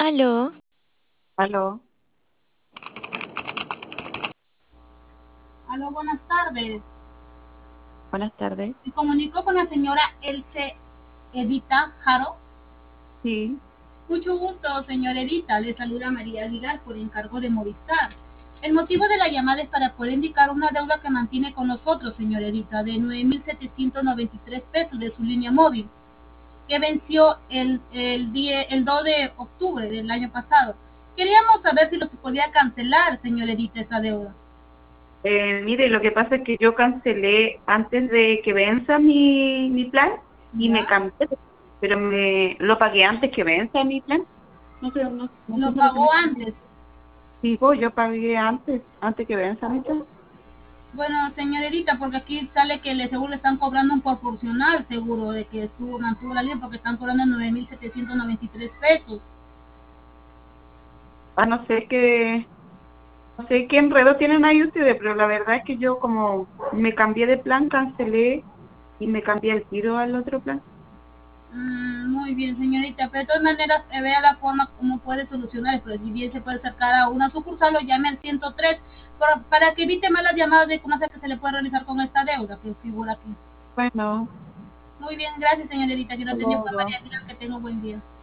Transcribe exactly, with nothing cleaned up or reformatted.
Aló, Aló, Aló, buenas tardes. buenas tardes. Me comunico con la señora Elce Edita Jaro. Sí, Mucho gusto, señora Edita. Le saluda María Aguilar por encargo de Movistar. El motivo de la llamada es para poder indicar una deuda que mantiene con nosotros, señora Edita, de nueve mil setecientos noventa y tres pesos de su línea móvil, que venció el, el, día, el dos de octubre del año pasado. Queríamos saber si lo se podía cancelar, señora Edita, esa deuda. eh, mire, lo que pasa es que yo cancelé antes de que venza mi, mi plan y me ¿Ya? cambié, pero me lo pagué antes que venza mi plan. No sé, no, no sé Lo por lo que me pagó cambié. antes. Sí, pues yo pagué antes, antes que venza mi plan. Bueno, señorita, porque aquí sale que le seguro le están cobrando un proporcional, seguro, de que estuvo, mantuvo la línea, porque están cobrando nueve mil setecientos noventa y tres pesos. Ah, no sé qué, no sé qué enredo tienen ahí ustedes, pero la verdad es que yo como me cambié de plan, cancelé y me cambié el tiro al otro plan. Mm, muy bien, señorita, pero de todas maneras, eh, vea la forma como puede solucionar, pero si bien se puede acercar a una sucursal o llame al ciento tres para, para que evite malas llamadas de cómo hacer que se le puede realizar con esta deuda que figura aquí. Bueno, Muy bien, gracias, señorita, que no hasta tenía más luego. María Aguilar, que tenga un buen día.